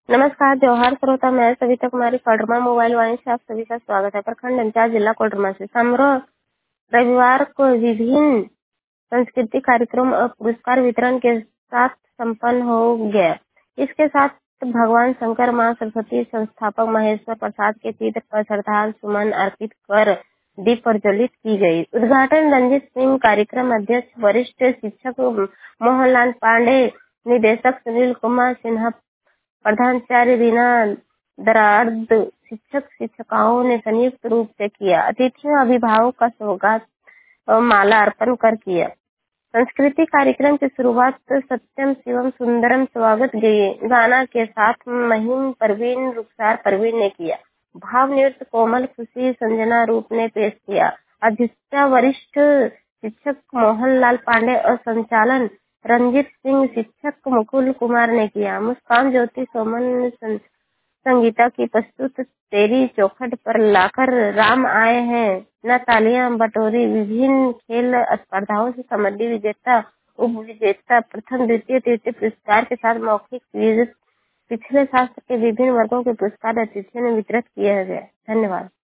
नमस्कार जोहार श्रोता, मैं सविता कुमारी कोडरमा मोबाइल वाणी से आप सभी का स्वागत है। प्रखंड अंचाल जिला कोडरमा से समारोह रविवार को विभिन्न सांस्कृतिक कार्यक्रम और पुरस्कार वितरण के साथ संपन्न हो गया। इसके साथ भगवान शंकर, मां सरस्वती, संस्थापक महेश्वर प्रसाद के चित्र पर श्रद्धांजलि सुमन अर्पित कर दीप प्रज्वलित की गई। उद्घाटन रंजीत सिंह, कार्यक्रम अध्यक्ष वरिष्ठ शिक्षक मोहनलाल पांडे, निदेशक सुनील कुमार सिन्हा, प्रधानाचार्य रीना दरार्द, शिक्षक शिक्षिकाओं ने संयुक्त रूप से किया। अतिथियों अभिभावक का स्वागत और माला अर्पण कर किया। सांस्कृतिक कार्यक्रम की शुरुआत सत्यम शिवम सुंदरम स्वागत गाना के साथ महिम परवीन रुखसार परवीन ने किया। भाव नृत्य कोमल खुशी संजना रूप ने पेश किया। अध्यक्षता वरिष्ठ शिक्षक मोहनलाल पांडे और संचालन रंजीत सिंह, शिक्षक मुकुल कुमार ने किया। मुस्कान ज्योति सोमन संगीता की प्रस्तुत तेरी चौखट पर लाकर राम आए हैं न तालियां बटोरी। विभिन्न खेल स्पर्धाओं से संबंधित विजेता, उप विजेता, प्रथम द्वितीय तृतीय पुरस्कार के साथ मौखिक क्विज, पिछले शास्त्र के विभिन्न वर्गों के पुरस्कार अतिथियों ने वितरित किए गए। धन्यवाद।